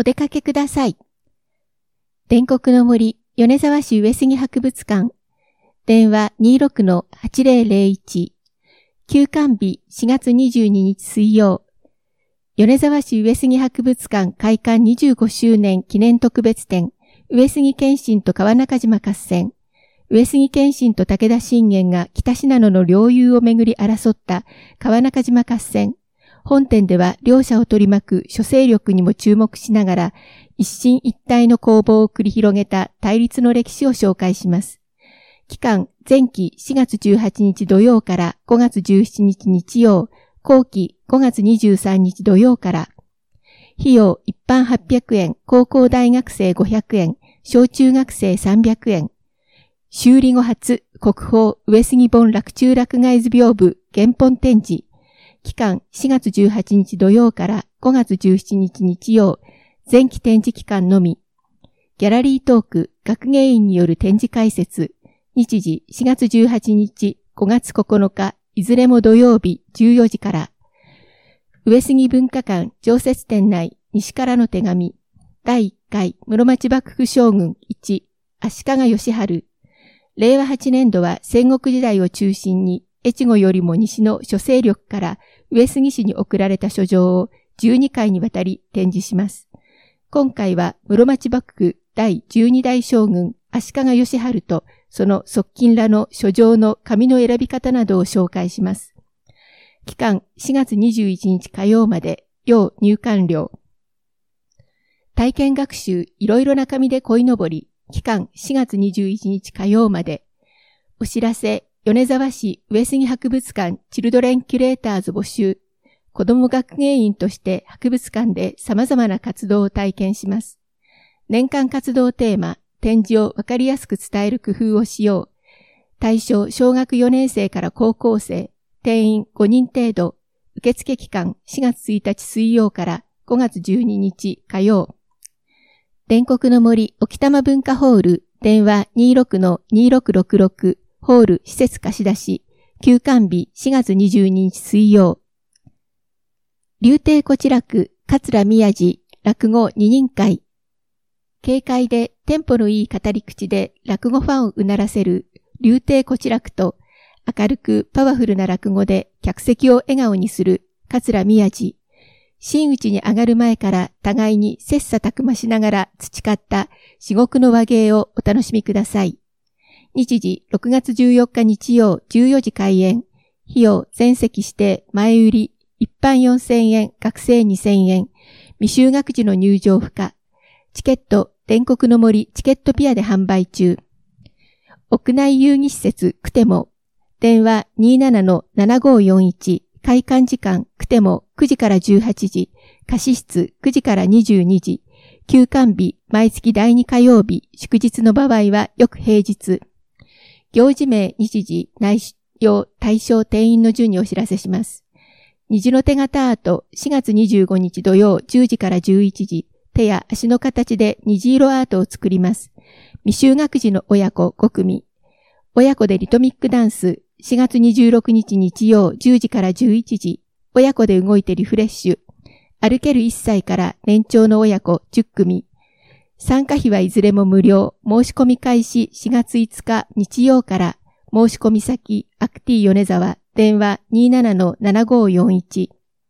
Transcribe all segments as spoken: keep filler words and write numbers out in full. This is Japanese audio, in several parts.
お出かけください。伝国の森、米沢市上杉博物館。電話 にじゅうろくのはちぜろぜろいち。休館日しがつにじゅうににち水曜。米沢市上杉博物館開館にじゅうごしゅうねん記念特別展。上杉謙信と川中島合戦。上杉謙信と武田信玄が北信濃の領有をめぐり争った川中島合戦。本展では両者を取り巻く諸勢力にも注目しながら一進一退の攻防を繰り広げた対立の歴史を紹介します。期間前期しがつじゅうはちにち土曜からごがつじゅうしちにち日曜、後期ごがつにじゅうさんにち土曜から。費用一般はっぴゃくえん、高校大学生ごひゃくえん、小中学生さんびゃくえん。修理後初、国宝上杉本洛中洛外図屏風原本展示。期間しがつじゅうはちにち土曜からごがつじゅうしちにち日曜、前期展示期間のみ。ギャラリートーク、学芸員による展示解説。日時しがつじゅうはちにち、ごがつここのか、いずれも土曜日じゅうよじから。上杉文化館常設展内西からの手紙。だいいっかい室町幕府将軍いち、足利義晴。れいわはちねんどは戦国時代を中心に越後よりも西の諸勢力から上杉氏に送られた書状をじゅうにかいにわたり展示します。今回は室町幕府だいじゅうにだい将軍足利義晴とその側近らの書状の紙の選び方などを紹介します。期間しがつにじゅういちにち火曜まで、要入館料。体験学習いろいろな紙で鯉のぼり。期間しがつにじゅういちにち火曜まで。お知らせ、米沢市上杉博物館チルドレンキュレーターズ募集。子ども学芸員として博物館で様々な活動を体験します。年間活動テーマ、展示をわかりやすく伝える工夫をしよう。対象小学よねんせいから高校生、定員ごにん程度。受付期間しがつついたち水曜からごがつじゅうににち火曜。伝国の森沖多摩文化ホール電話 にじゅうろくのにじゅうろくろくろく ホール施設貸し出し休館日しがつにじゅうににち水曜。柳亭小知楽桂宮治落語二人会。軽快でテンポのいい語り口で落語ファンをうならせる柳亭小知楽と明るくパワフルな落語で客席を笑顔にする桂宮治。真打ちに上がる前から互いに切磋琢磨しながら培った至極の話芸をお楽しみください。日時ろくがつじゅうよっか日曜じゅうよじ開演。費用全席指定前売り一般よんせんえん学生にせんえん未就学児の入場不可。チケット伝国の森チケットピアで販売中。屋内遊戯施設くても電話 にじゅうななのななごよんいち開館時間くてもくじからじゅうはちじ、貸し室くじからにじゅうにじ、休館日毎月だいに火曜日、祝日の場合は翌平日。行事名、日時、内容、対象定員の順にお知らせします。虹の手形アートしがつにじゅうごにち土曜じゅうじからじゅういちじ、手や足の形で虹色アートを作ります。未就学児の親子ごくみ。親子でリトミックダンスしがつにじゅうろくにち日曜じゅうじからじゅういちじ、親子で動いてリフレッシュ。歩けるいっさいから年長の親子じゅっくみ。参加費はいずれも無料。申し込み開始しがついつか日曜から。申し込み先アクティ米沢電話 にじゅうななのななごよんいち。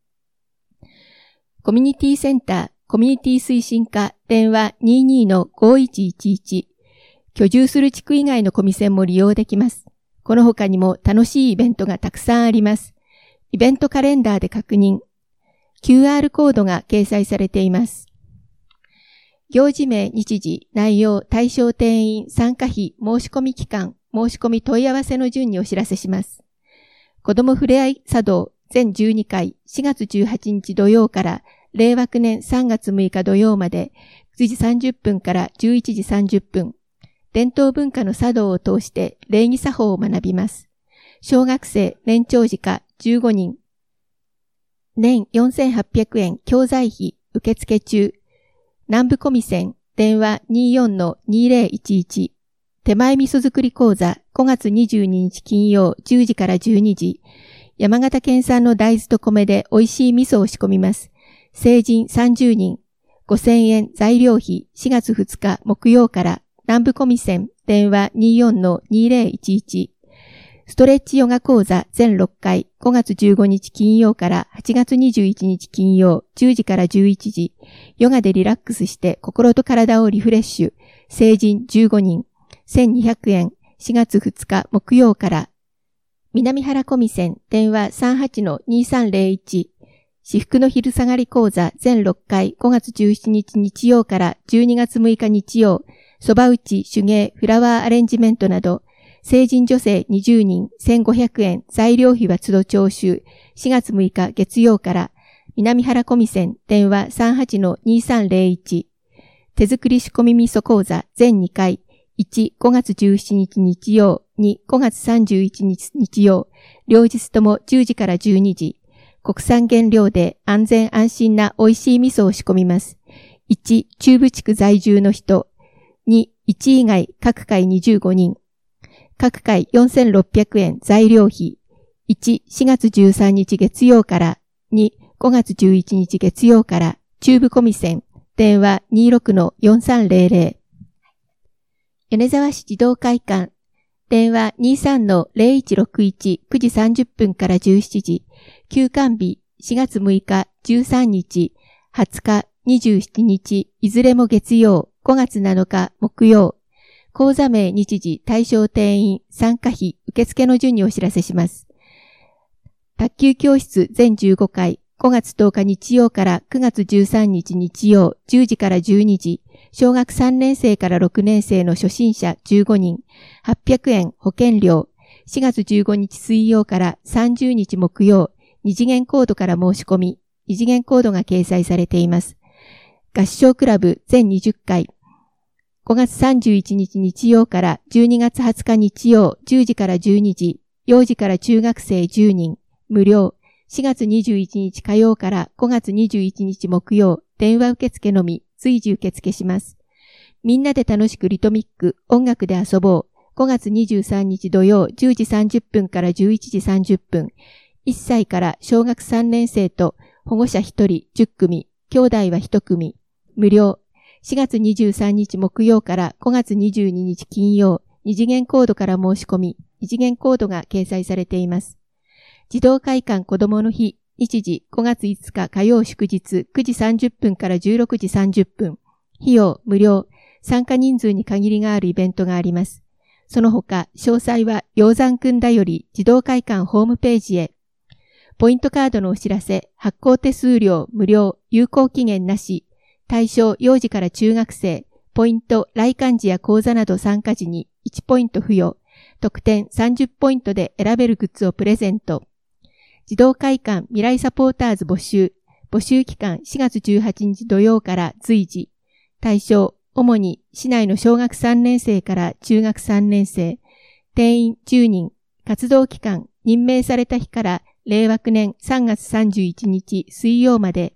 コミュニティセンターコミュニティ推進課電話 にじゅうにのごいちいちいち。居住する地区以外のコミセンも利用できます。この他にも楽しいイベントがたくさんあります。イベントカレンダーで確認。キューアール コードが掲載されています。行事名、日時、内容、対象定員、参加費、申し込み期間、申し込み問い合わせの順にお知らせします。子どもふれあい茶道全じゅうにかいしがつじゅうはちにち土曜から令和きゅうねんさんがつむいか土曜までくじさんじゅっぷんからじゅういちじさんじゅっぷん。伝統文化の茶道を通して礼儀作法を学びます。小学生、年長児科じゅうごにん。年よんせんはっぴゃくえん教材費受付中。南部コミセン電話 にじゅうよんのにぜろいちいち。手前味噌作り講座ごがつにじゅうににち金曜じゅうじからじゅうにじ。山形県産の大豆と米で美味しい味噌を仕込みます。成人さんじゅうにん。 ごせんえん材料費しがつふつか木曜から南部コミセン電話 にじゅうよんのにぜろいちいちストレッチヨガ講座全ろっかいごがつじゅうごにち金曜からはちがつにじゅういちにち金曜じゅうじからじゅういちじヨガでリラックスして心と体をリフレッシュ成人じゅうごにんせんにひゃくえんしがつふつか木曜から南原コミセン電話 さんはちのにさんぜろいち至福の昼下がり講座全ろっかいごがつじゅうしちにち日曜からじゅうにがつむいか日曜そば打ち、手芸、フラワーアレンジメントなど成人女性にじゅうにんせんごひゃくえん材料費は都度徴収しがつむいか月曜から南原コミセン電話 さんはちのにさんぜろいち手作り仕込み味噌講座全にかいいち、ごがつじゅうしちにち日曜に、ごがつさんじゅういちにち日曜両日ともじゅうじからじゅうにじ国産原料で安全安心な美味しい味噌を仕込みます。いち、中部地区在住の人。に、いち以外各回にじゅうごにん。各回よんせんろっぴゃくえん材料費。いち、しがつじゅうさんにち月曜から。に、ごがつじゅういちにち月曜から。中部コミセン。電話 にじゅうろくのよんさんぜろぜろ。米沢市児童会館。電話 にじゅうさんのぜろいちろくいち くじさんじゅっぷんからじゅうしちじ。休館日しがつむいかじゅうさんにちはつかにじゅうしちにちいずれも月曜ごがつなのか木曜講座名日時対象定員参加費受付の順にお知らせします。卓球教室全じゅうごかいごがつとおか日曜からくがつじゅうさんにち日曜じゅうじからじゅうにじ小学さんねんせいからろくねんせいの初心者じゅうごにんはっぴゃくえん保険料しがつじゅうごにち水曜からさんじゅうにち木曜二次元コードから申し込み、二次元コードが掲載されています。合唱クラブ全にじゅっかい。ごがつさんじゅういちにち日曜からじゅうにがつはつか日曜じゅうじからじゅうにじ、幼児から中学生じゅうにん、無料。しがつにじゅういちにち火曜からごがつにじゅういちにち木曜、電話受付のみ、随時受付します。みんなで楽しくリトミック、音楽で遊ぼう。ごがつにじゅうさんにち土曜じゅうじさんじゅっぷんからじゅういちじさんじゅっぷん。いっさいから小学さんねんせいと保護者ひとりじゅっくみ、兄弟はいちくみ、無料。しがつにじゅうさんにち木曜からごがつにじゅうににち金曜、二次元コードから申し込み、二次元コードが掲載されています。児童会館子どもの日、日時ごがついつか火曜祝日くじさんじゅっぷんからじゅうろくじさんじゅっぷん。費用無料。参加人数に限りがあるイベントがあります。その他、詳細は鷹山くんだより児童会館ホームページへ。ポイントカードのお知らせ、発行手数料無料、有効期限なし、対象幼児から中学生、ポイント来館時や講座など参加時にいちポイント付与、特典さんじゅっポイントで選べるグッズをプレゼント。児童会館未来サポーターズ募集、募集期間しがつじゅうはちにち土曜から随時、対象主に市内の小学さんねんせいから中学さんねんせい、定員じゅうにん、活動期間任命された日から令和きゅうねんさんがつさんじゅういちにち水曜まで。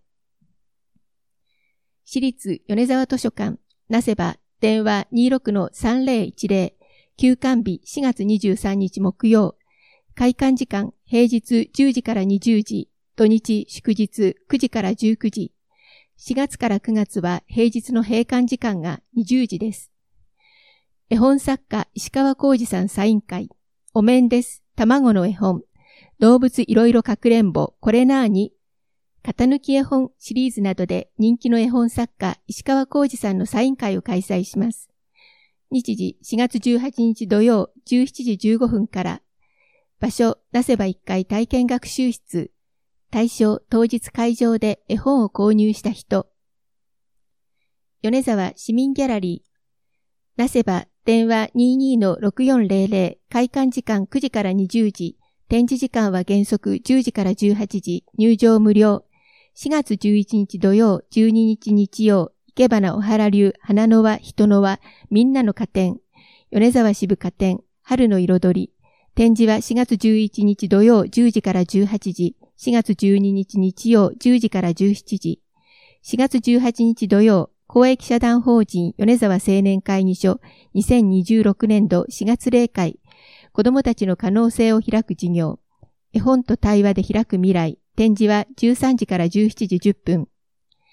私立米沢図書館、なせば、電話 にじゅうろくのさんぜろいちぜろ、休館日しがつにじゅうさんにち木曜、開館時間平日じゅうじからにじゅうじ、土日祝日くじからじゅうくじ。しがつからくがつは平日の閉館時間がにじゅうじです。絵本作家石川浩二さんサイン会、お面です、卵の絵本、動物いろいろかくれんぼ、これなーに、型抜き絵本シリーズなどで人気の絵本作家石川浩二さんのサイン会を開催します。日時しがつじゅうはちにち土曜じゅうしちじじゅうごふんから、場所なせばいっかい体験学習室、対象当日会場で絵本を購入した人。米沢市民ギャラリー、なせば電話 にじゅうにのろくよんぜろぜろ、開館時間くじからにじゅうじ、展示時間は原則じゅうじからじゅうはちじ、入場無料。しがつじゅういちにち土曜、じゅうににち日曜、生け花小原流、花の輪、人の輪、みんなの花展、米沢支部花展、春の彩り。展示はしがつじゅういちにち土曜じゅうじからじゅうはちじ、しがつじゅうににち日曜じゅうじからじゅうしちじ、しがつじゅうはちにち土曜、公益社団法人米沢青年会議所にせんにじゅうろくねんどしがつ例会、子どもたちの可能性を開く授業、絵本と対話で開く未来、展示はじゅうさんじからじゅうしちじじゅっぷん。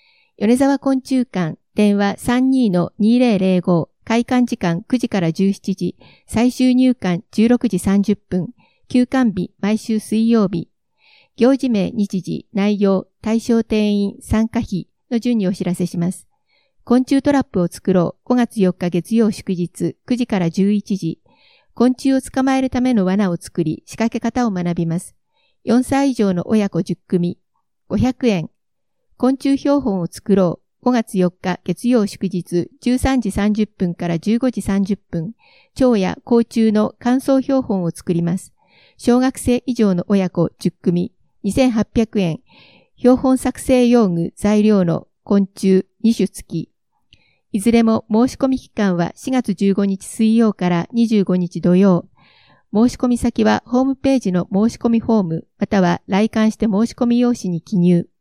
米沢昆虫館、電話 さんにーのにーぜろぜろご、開館時間くじからじゅうしちじ、最終入館じゅうろくじさんじゅっぷん、休館日毎週水曜日。行事名、日時、内容、対象定員、参加費の順にお知らせします。昆虫トラップを作ろうごがつよっか月曜祝日くじからじゅういちじ。昆虫を捕まえるための罠を作り、仕掛け方を学びます。よんさい以上の親子じゅっくみ。ごひゃくえん。昆虫標本を作ろうごがつよっか月曜祝日じゅうさんじさんじゅっぷんからじゅうごじさんじゅっぷん。蝶や甲虫の乾燥標本を作ります。小学生以上の親子じゅっくみ。にせんはっぴゃくえん。標本作成用具材料の昆虫にしゅ付き。いずれも申し込み期間はしがつじゅうごにち水曜からにじゅうごにち土曜。申し込み先はホームページの申し込みフォームまたは来館して申し込み用紙に記入。